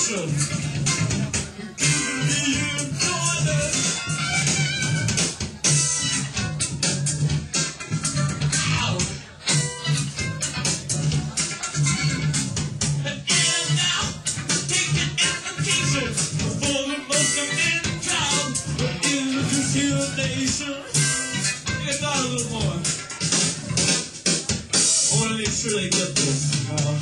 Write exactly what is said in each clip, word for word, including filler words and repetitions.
sensation. You enjoy it. Ow. And in and out, taking applications for the most demanding job in this here nation. Get down a little more. I want to make sure they get this. Uh,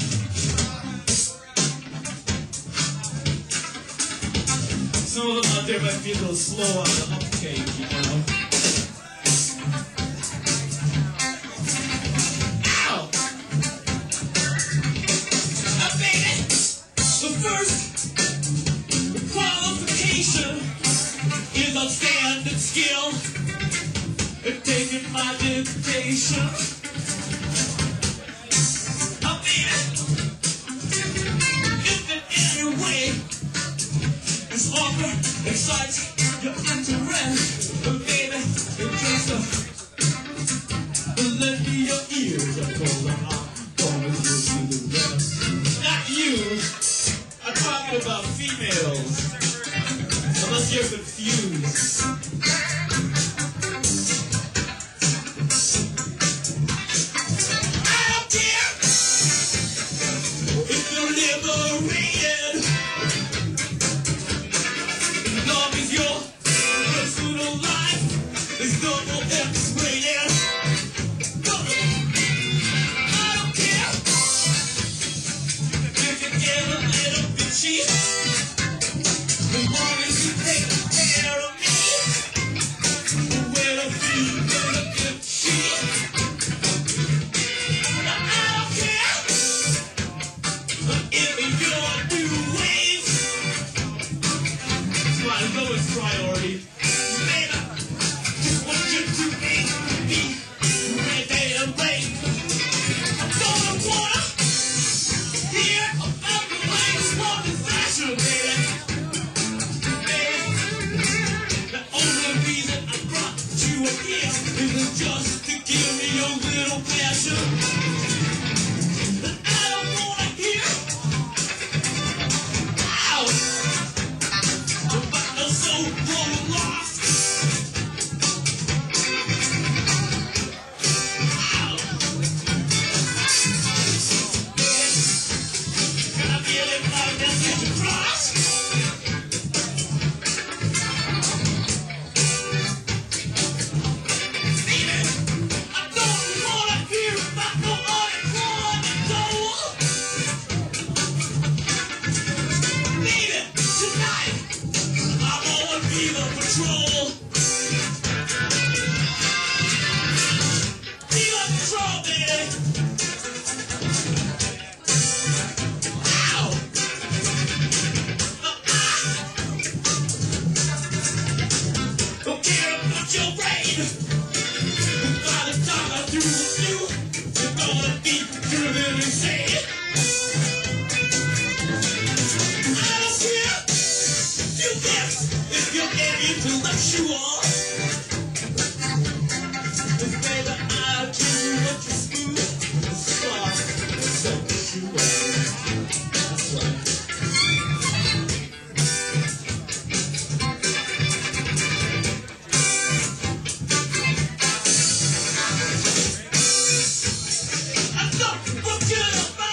Some of them out there might be a little slow on the uptake, you know. Ow! Now, baby, the first qualification is outstanding skill in taking my dictation. Now, baby, if in any way this offer excites your interest, but baby, it's just a lend me your ears. I told her I'm gonna listen to the rest. Not you. I'm talking about females. Unless you're confused. I don't care if you're liberated. There's no more X-rated. I don't care if you get a little bit cheap, as long as you take care of me. Where to be, where to get cheap. I don't care if you're new wave. So I know it's priority. Just to give me your little passion. I don't wanna hear out about the so-called lost. Out. Can I get it my message across? Patrol. Be on patrol, baby. Ow. Uh-uh. Don't care about your rain. By the time I do with you, you're gonna be driven insane. I don't care. You guess if you're intellectual. Cause baby, I do what you smooth and soft and sensual. That's right. I thought, what could I find?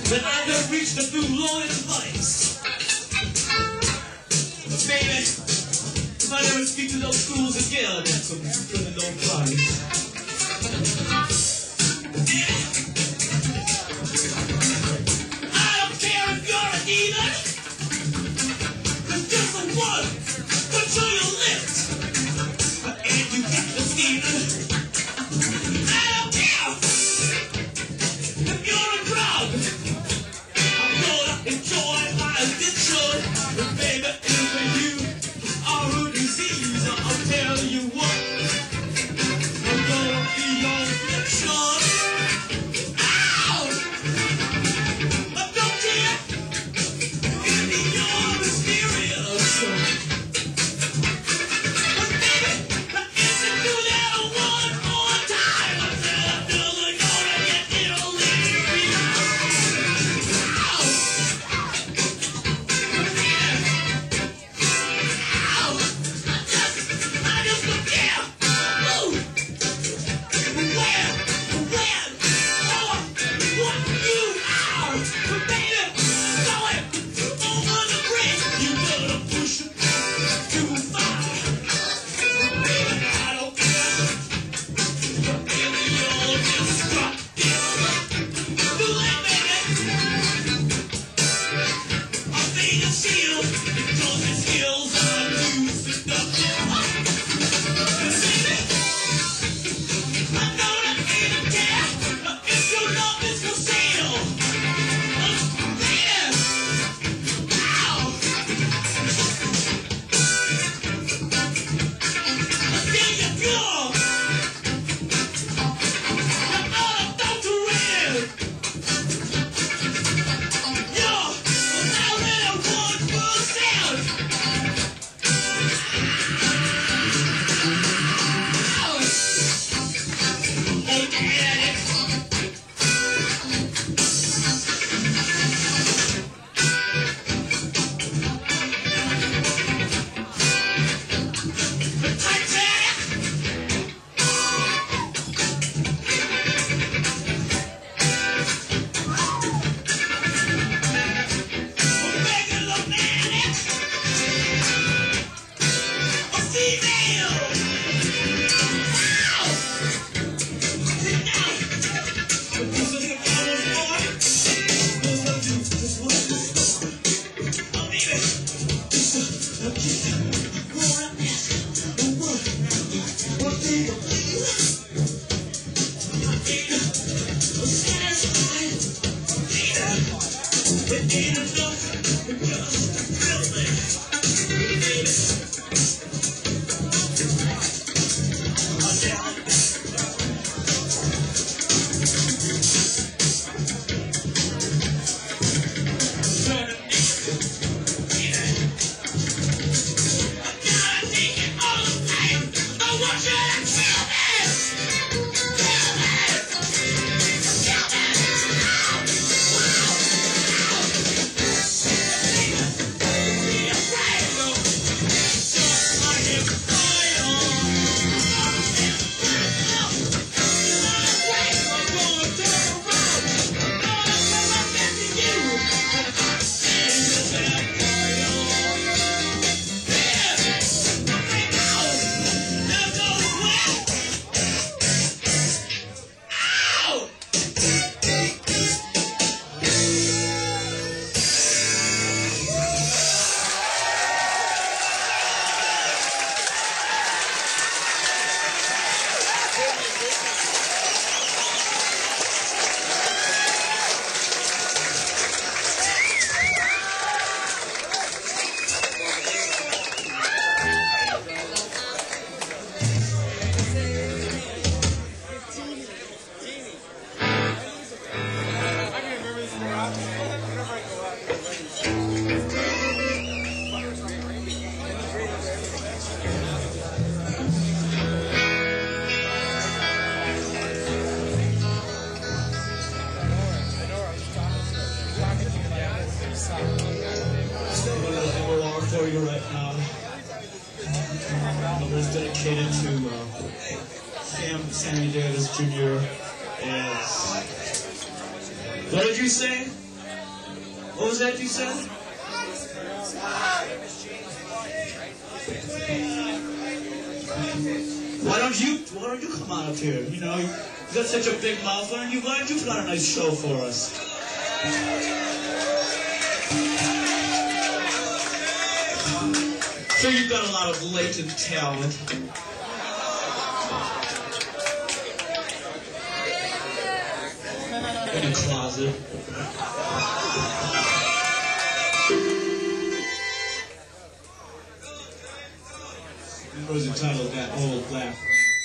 that I have reached the through lonely place. But baby, if I never speak to those fools again, that's a good and no price. I don't care if you're a demon. There's just a one put to your lips, and you get the steaming. I don't care if you're a drug. I'm gonna enjoy my addiction, but baby, if you are a disease, I'll tell you what, I'm gonna be your affliction. Ow! But don't care if you're mysterious. But baby, if you do that one more time, I said I'm just gonna get delirious. Ow! But baby, ow! I just, I just don't care. Ooh! Where, when, or what you are. But baby, going over the bridge, you better push it too far. Baby, I don't care. But baby, you're destructive. Do it, baby. I'll be the shield because your skills are too seductive. And baby, I know that ain't care if your love is for sale. Baby, ow! Then you're pure. You're unadulterated. You're without any one percent. Ow! Organic. Titanic. Megalomatic. A female. Ow! Now, but this is the kind of boy. This is this one. Oh, baby. This is a kid. Wanna ask the one. What do you feel? Baby, I'm satisfied. Baby, it ain't enough. It just thrills me. Baby, I'm down. Turn it naked. Baby, I'm gonna take it all the time. I want you to kill me. Kill me. Kill me. Ow. Wow. Ow. Baby, be afraid. Just like a fire. I'm afraid I'm gonna turn around. Gonna come up after you. And I'm standing there for you. Baby, right now, there's no way. Ow! for you right now. It was dedicated to uh, Sam, Sammy Davis Junior And what did you say? What was that you said? Why don't you, why don't you come on up here? You know, you got such a big mouth. Why don't you, why don't you put on a nice show for us? So you've got a lot of latent talent. In the closet. It was entitled That Old Laugh.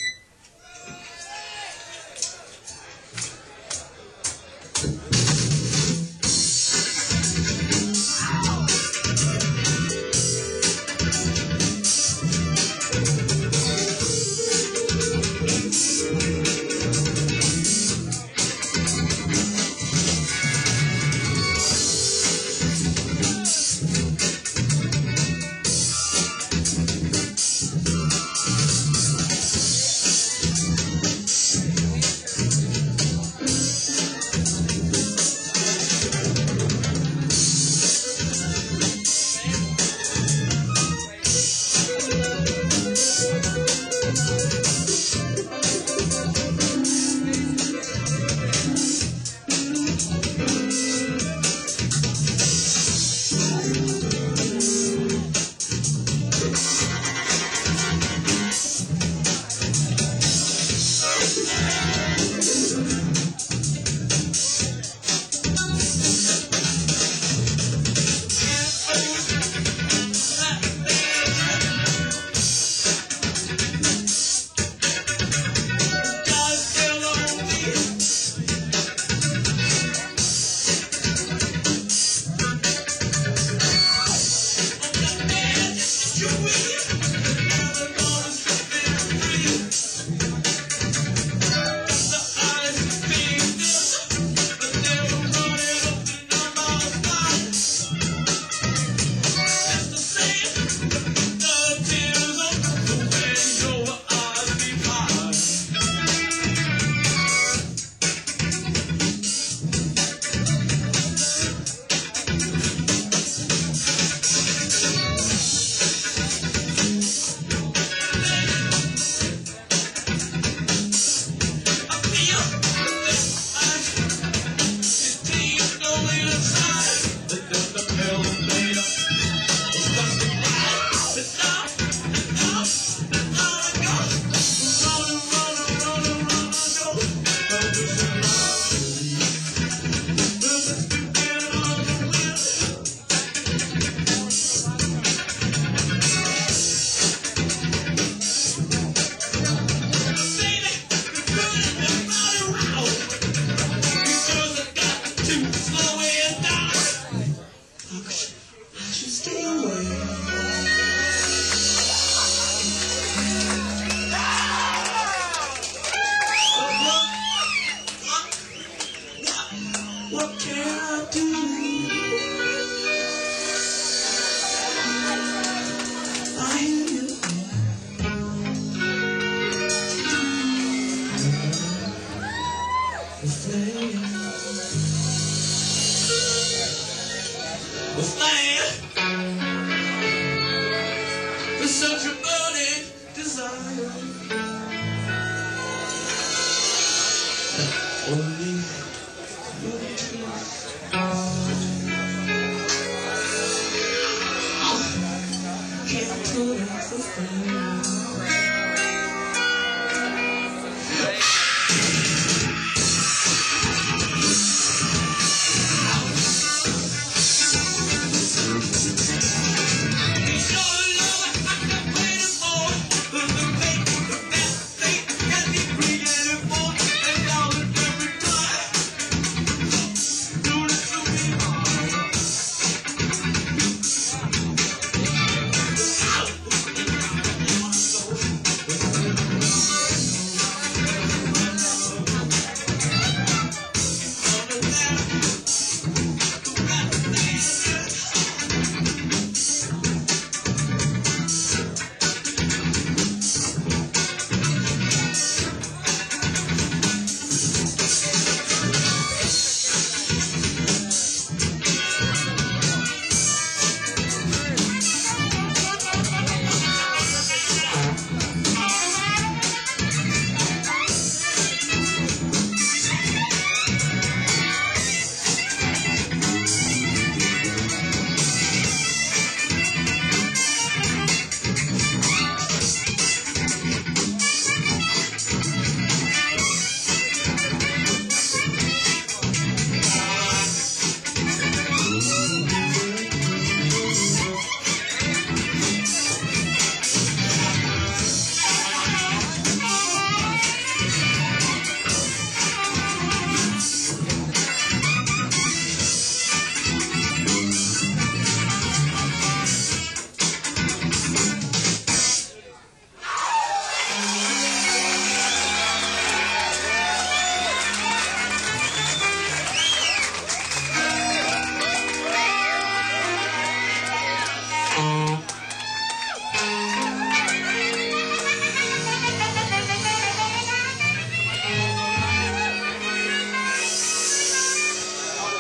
Such a burning desire. Only your truth. Can't put out the flame.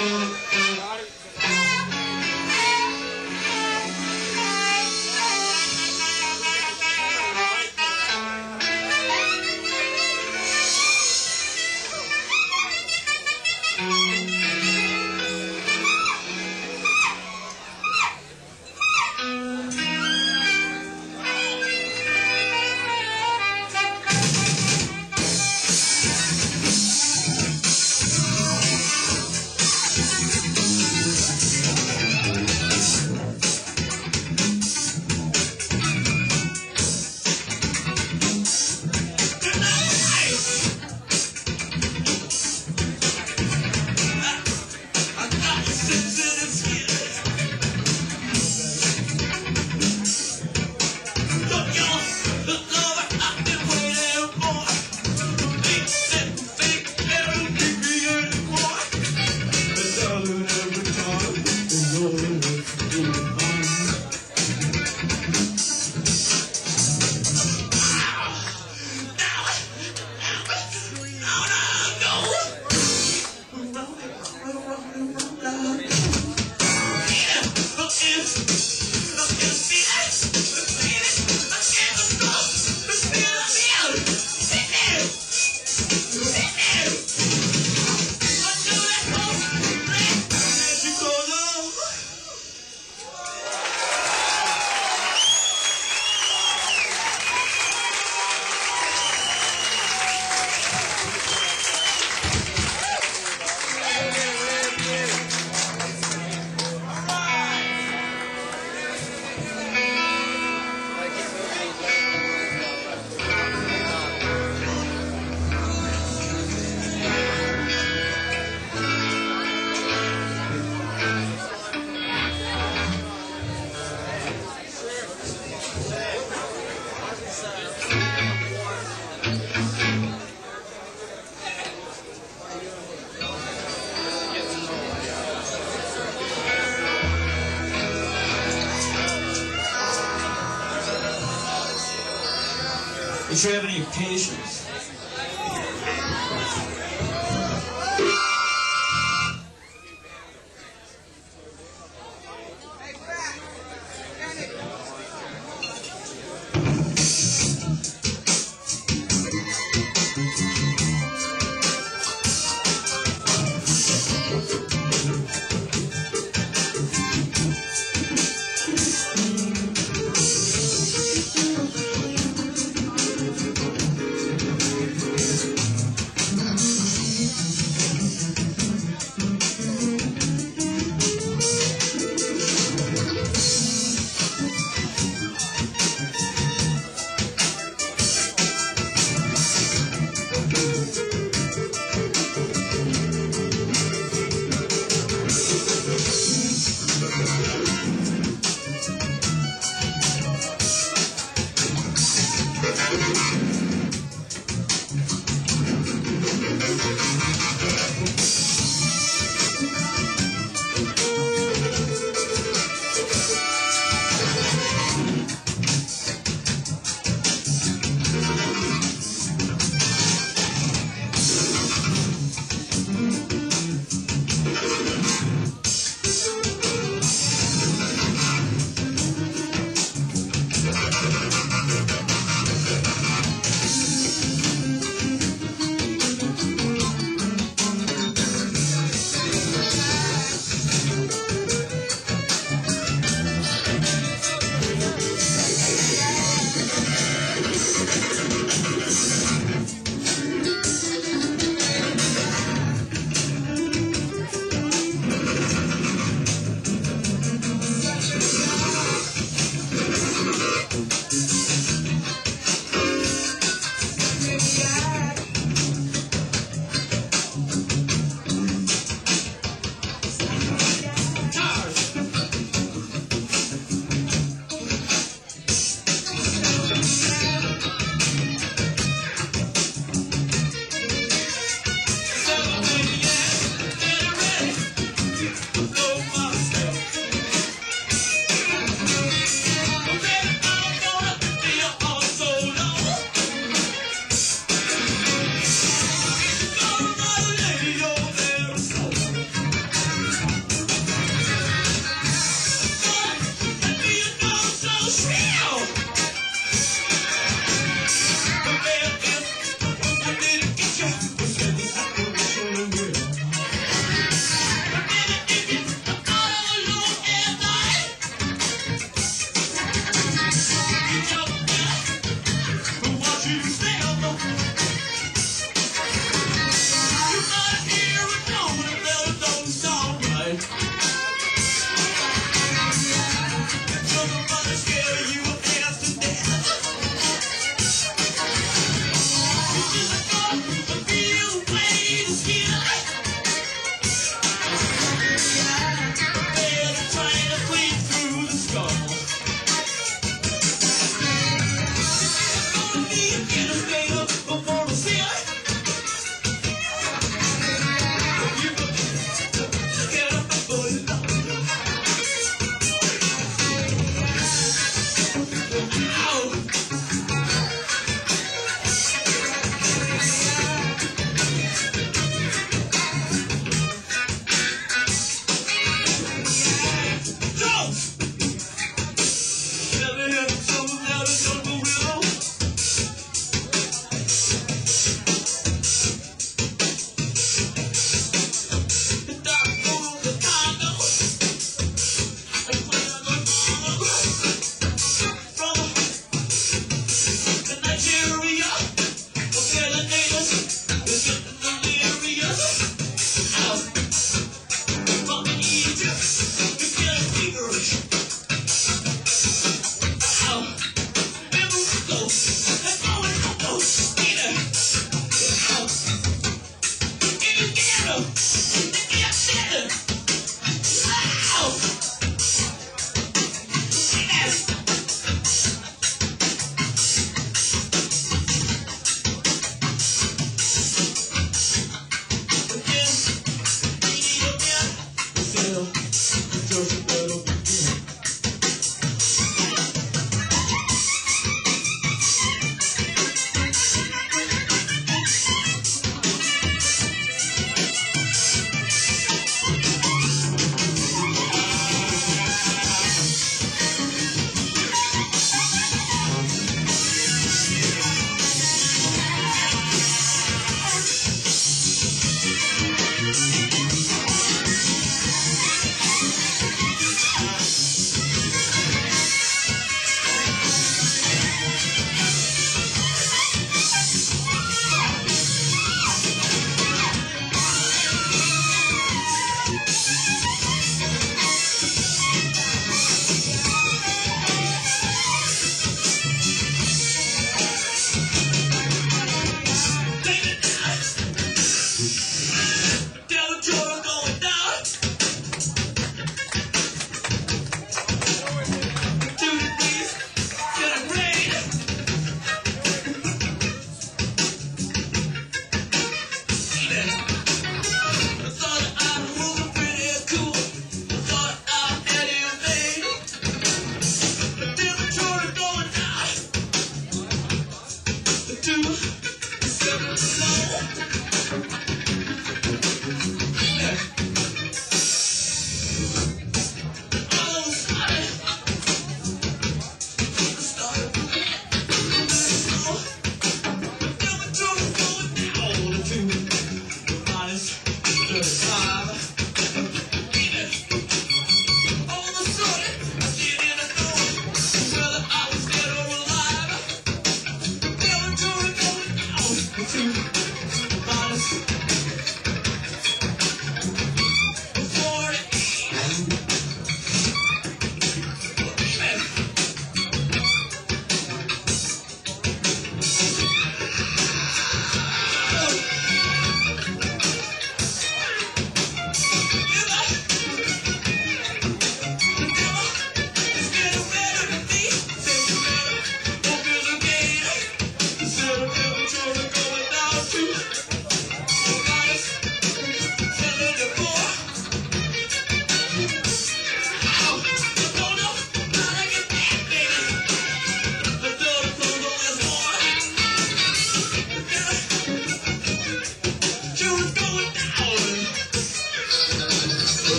If you have any patience.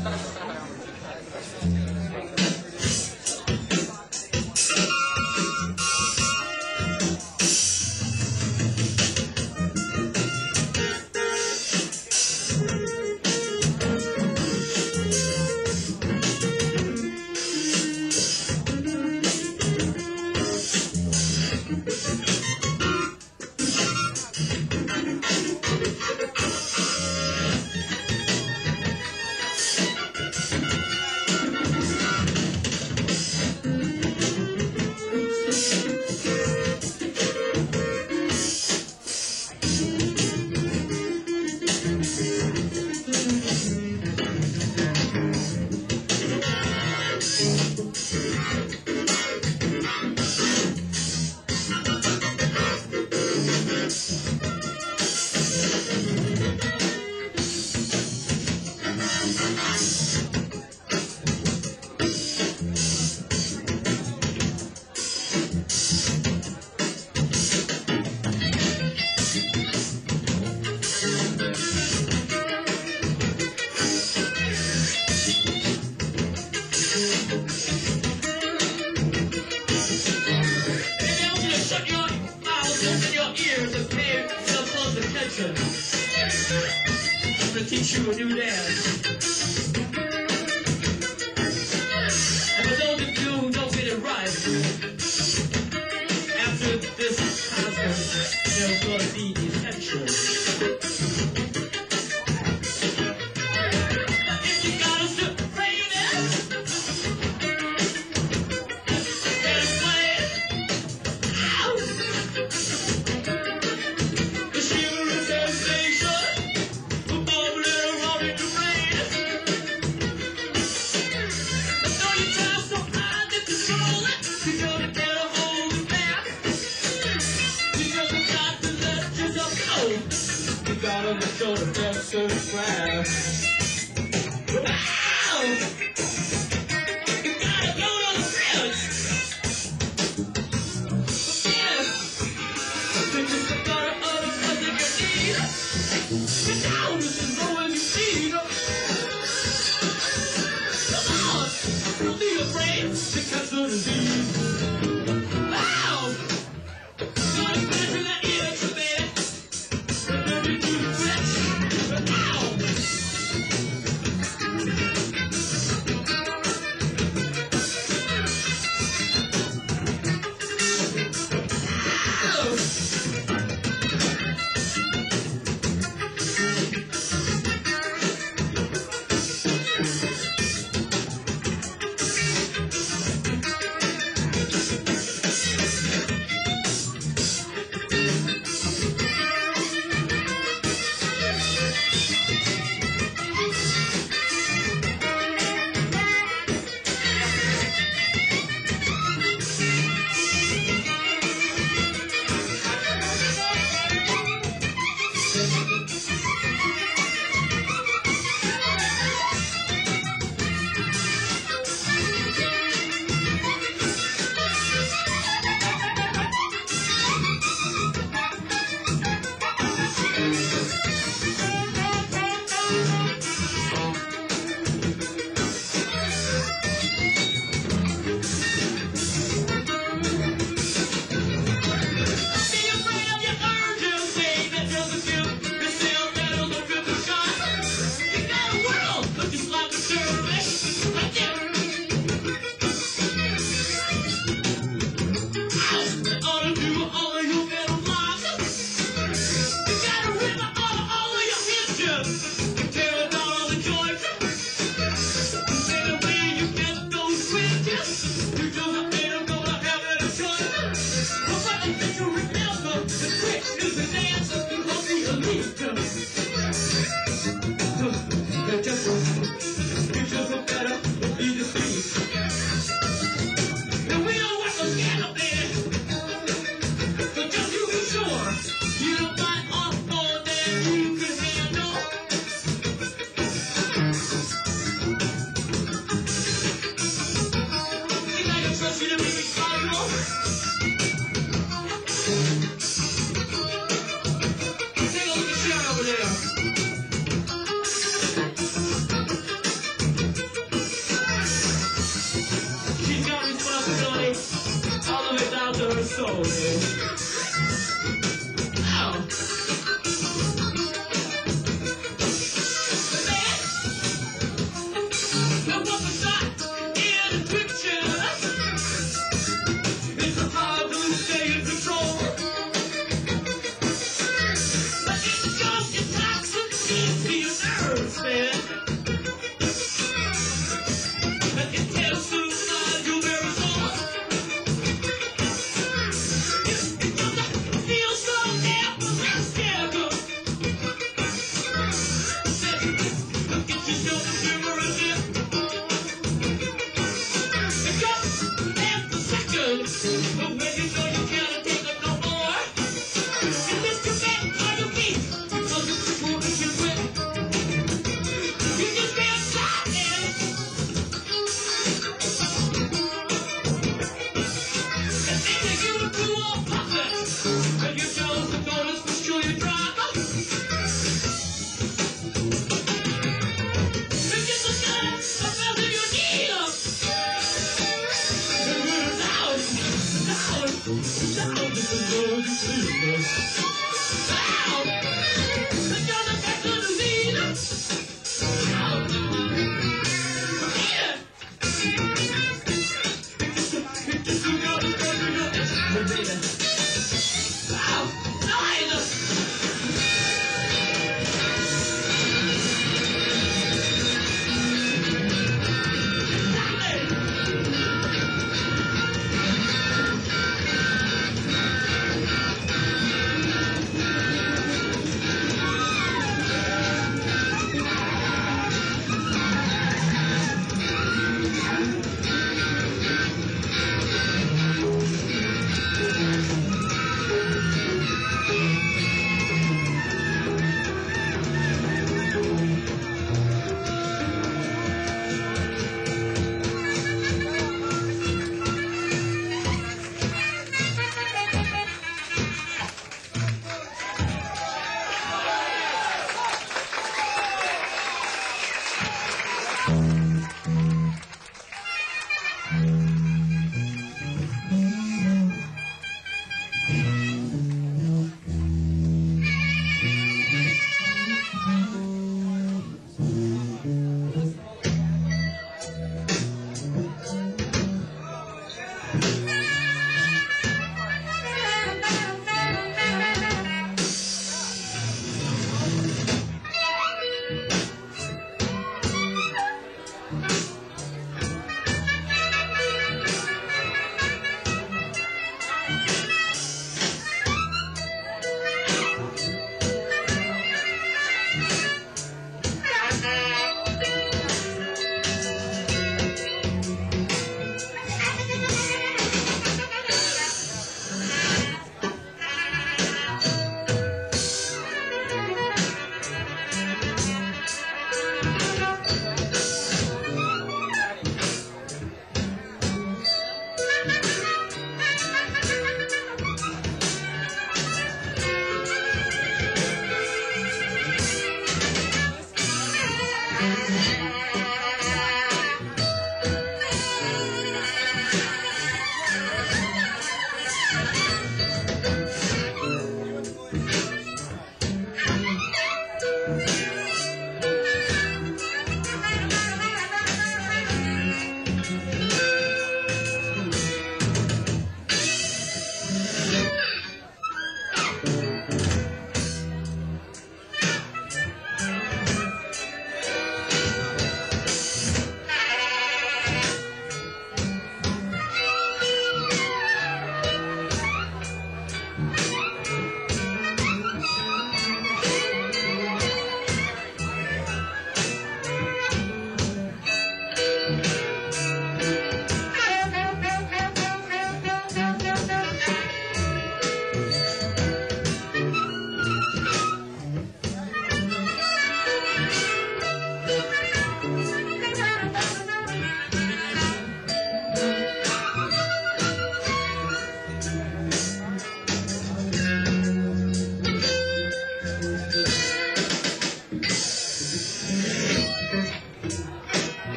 Teach you a new dance. And for those of you who don't get it right, after this concert, there's gonna be detention. But if you got us to play this, get it played. Ow! The shivering sensation. On the shoulder, just so fast. Ow! You gotta go to the bridge. Yeah. This is the butter of the something you need. Get down, this is the one you need. Come on, don't be afraid to catch the disease. Wow! Gonna pressure that ear, baby. Ow! slowly. Now, now what was that in the picture? It's hard to stay in control. But it's just your toxicity to your nerves, man. That can tell suicide your very soul. It, it doesn't feel so damn scared. Look at yourself in the mirror again. It just half a second. But when you know you can't take it no more, you lift your back on your feet because it's the moment you quit. You just can't stop, man. And then you give it to all puppet. And you chose the bonus to show your driver. And get the gun up under your knee up. And we're down, down, down to the road you see. Down. And you're the back of the lead. Down. Yeah. It just you got to go to your baby. Down. Nine. Nine.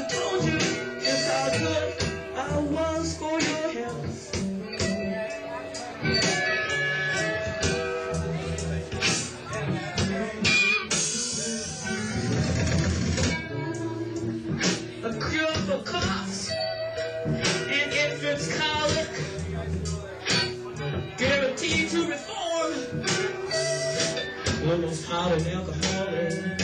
told you just how good I was for your health. A cure for coughs and infants' colic, guaranteed to reform almost hot and alcoholic.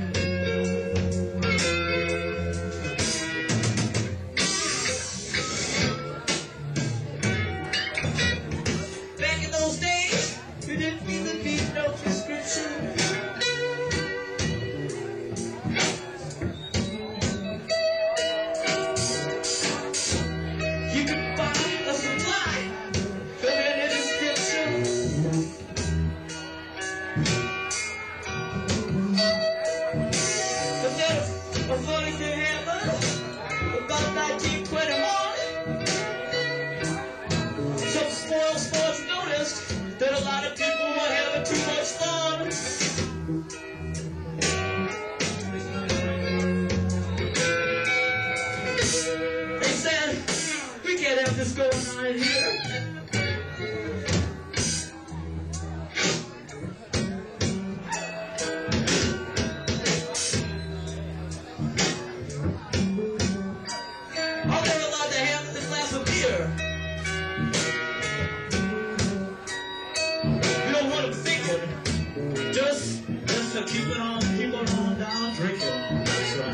Back in those days, you didn't even need no prescription. You could buy a supply from any description. But then a funny thing happened about nineteen twenty-one. Some spoiled sports noticed that a lot of people were having too much fun. They said, we can't have this going on in here. All they're allowed to have is a glass of beer. We don't want them thinking. Just, just to keep it on, keep it on down, drinking. That's right.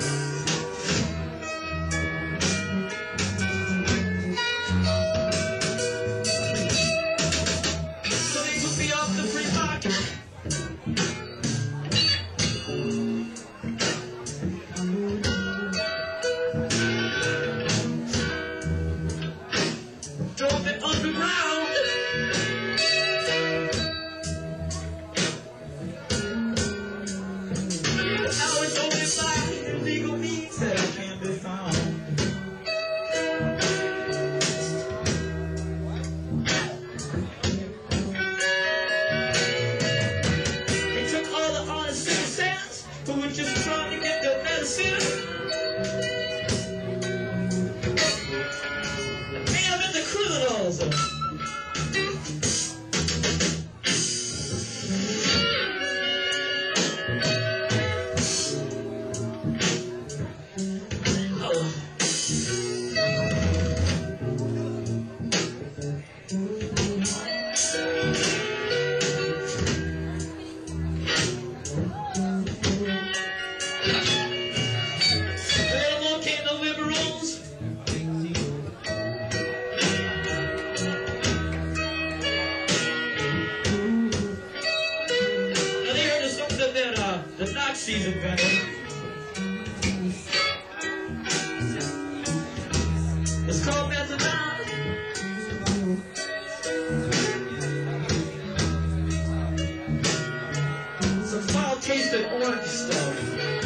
So they took me off the free market. Drove it underground. Now it's only by illegal means that I can be found. They took all the honest citizens who were just trying to get their medicine. Made them into criminals. The Nazis invented. It's called methadone. Some foul tasted orange stuff.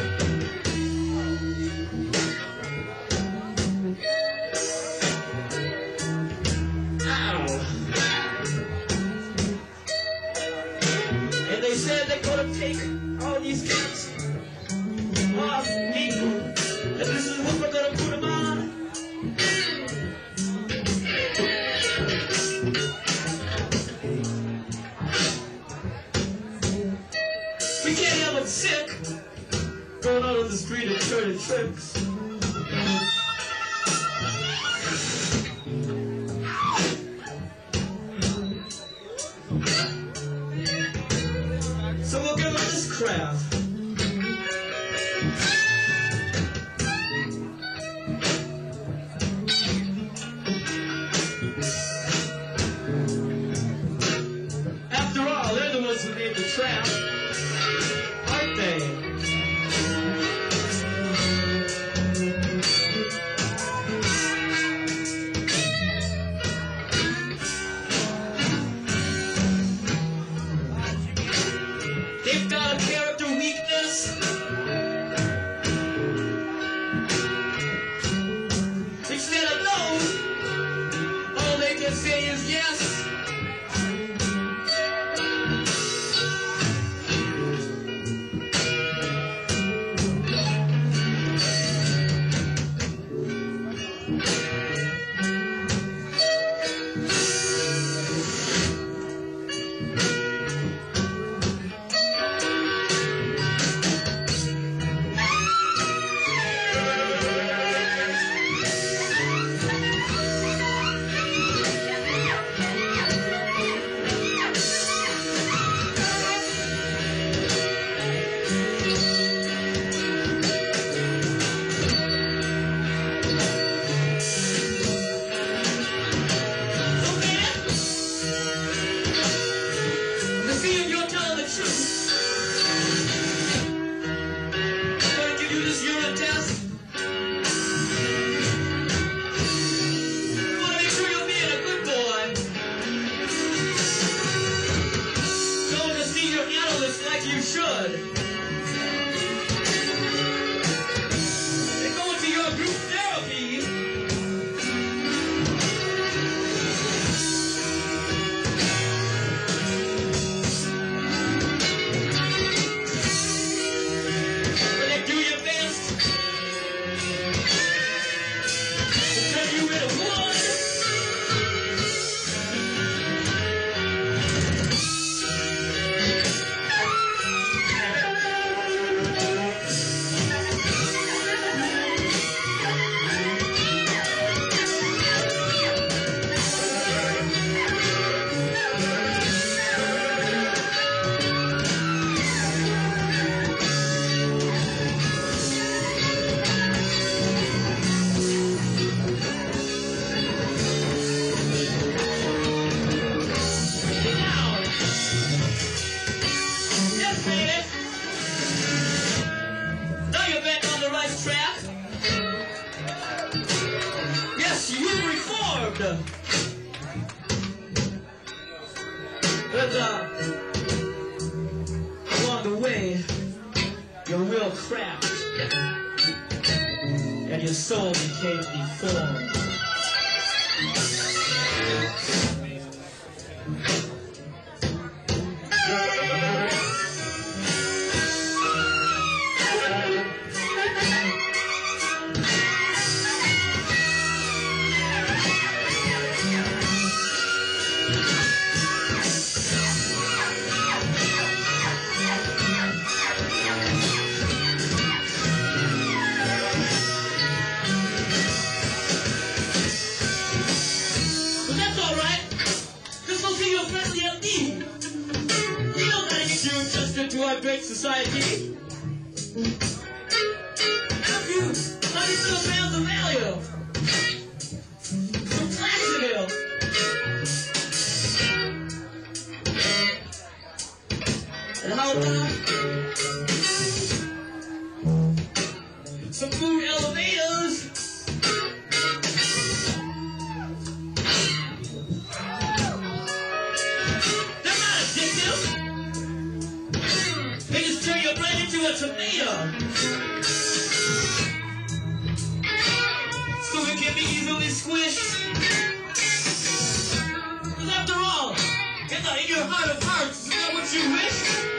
Ow. And they said they're gonna take all these kids off people, and this is what we're gonna put them on. We can't have them sick, going out on the street and turning tricks. So we'll give them this crap. After all, they're the ones who made the trap, aren't they? They've got a character weakness. uh, there's uh, along the way, your real craft and your soul became deformed. To our great society. Have you, how do you feel fans of value? From Jacksonville. And how about some food elevators? They're not addictive. They just turn your brain into a tomato. So it can be easily squished. Because after all, in, the, in your heart of hearts, is that what you wish?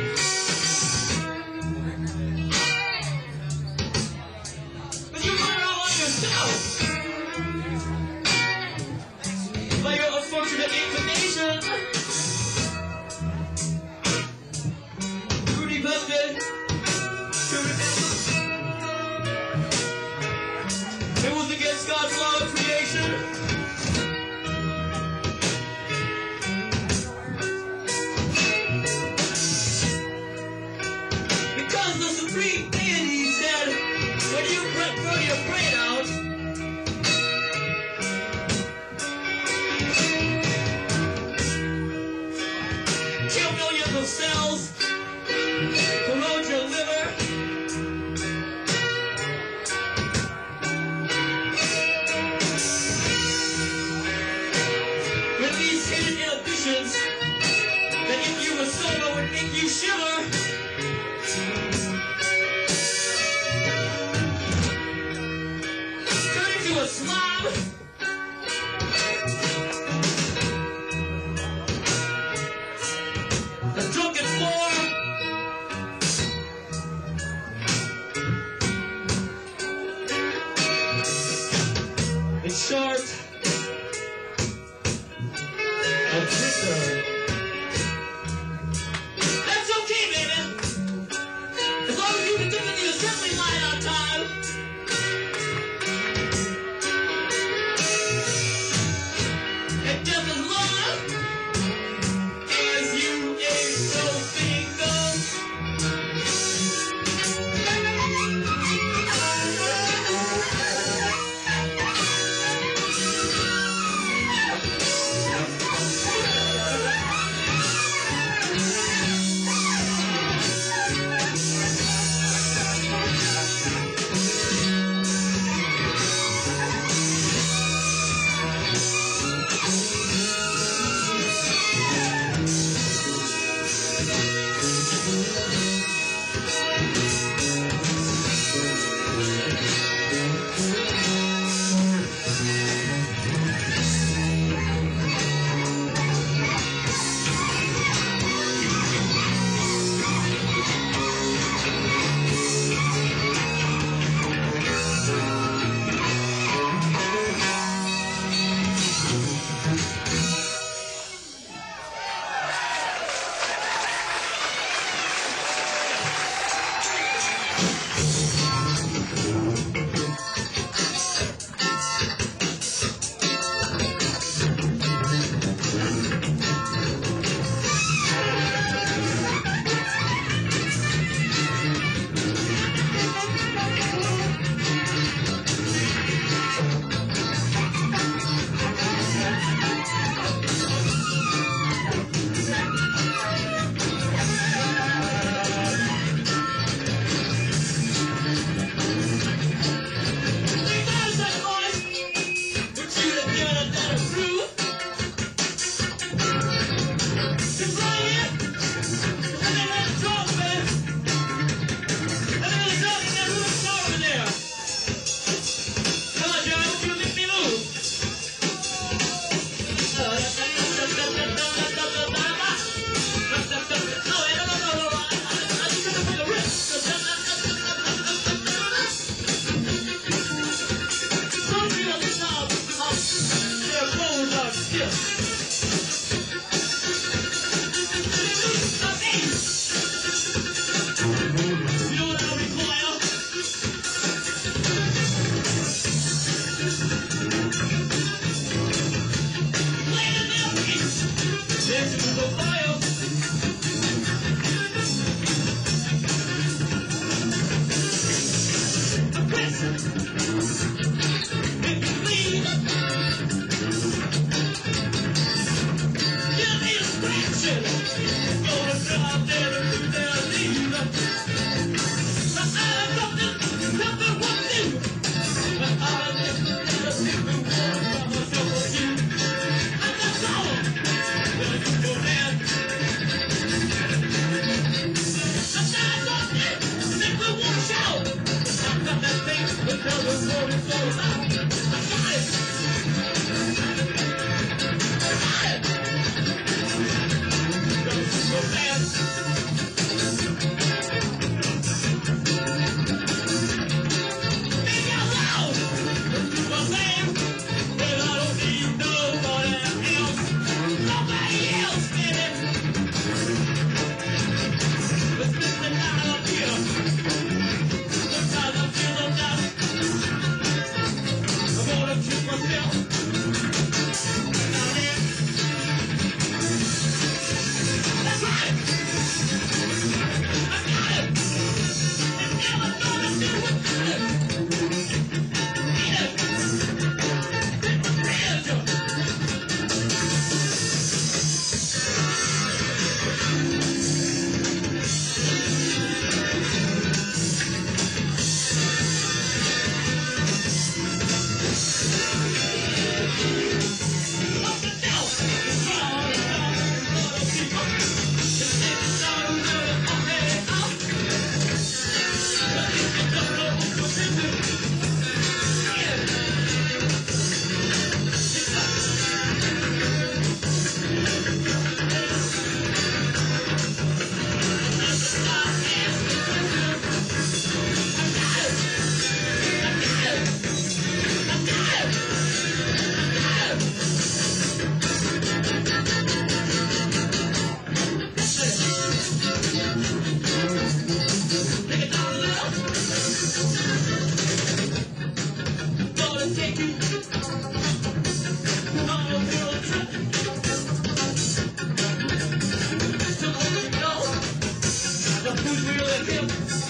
But you run it all on yourself. By your unfortunate inclination. It was against God's law of creation. Because the supreme deity said, when you throw your brain out, kill millions of cells, corrode your liver, with these hidden inhibitions that if you were sober would make you shiver. Turn into a slob. A drunken floor. In short, a drinker. That's okay, baby. As long as you can get to the assembly line on time.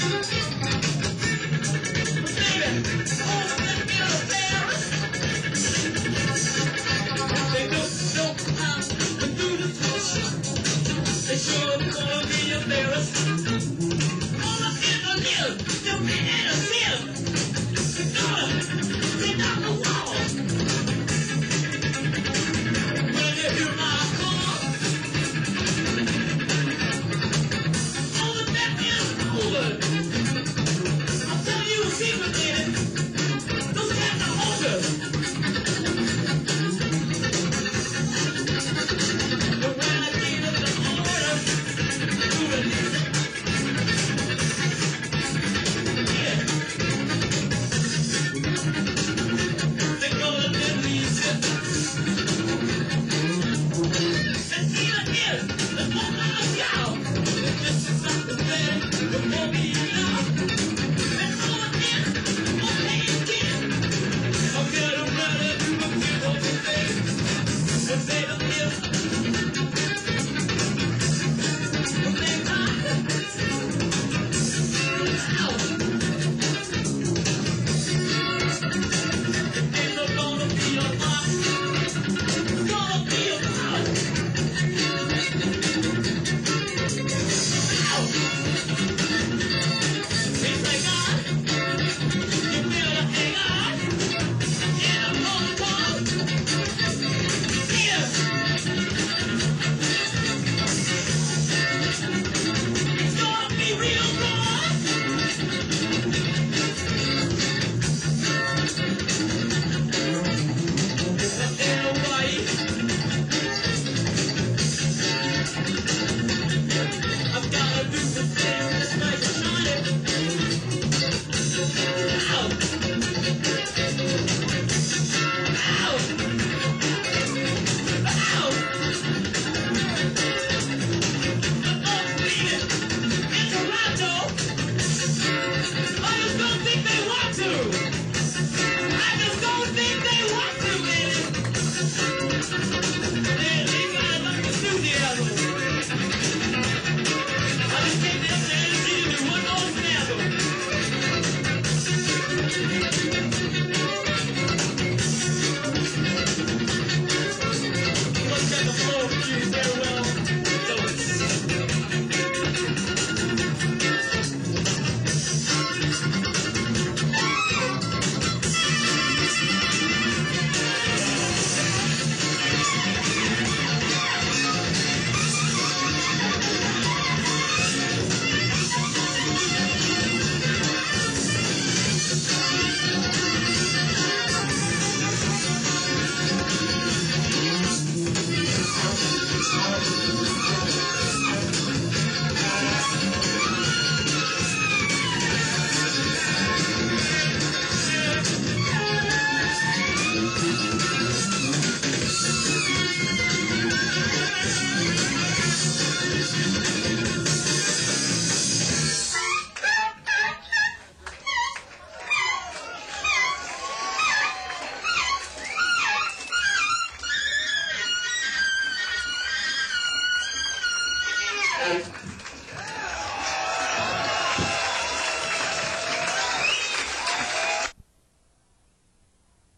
This is something bad, before me now.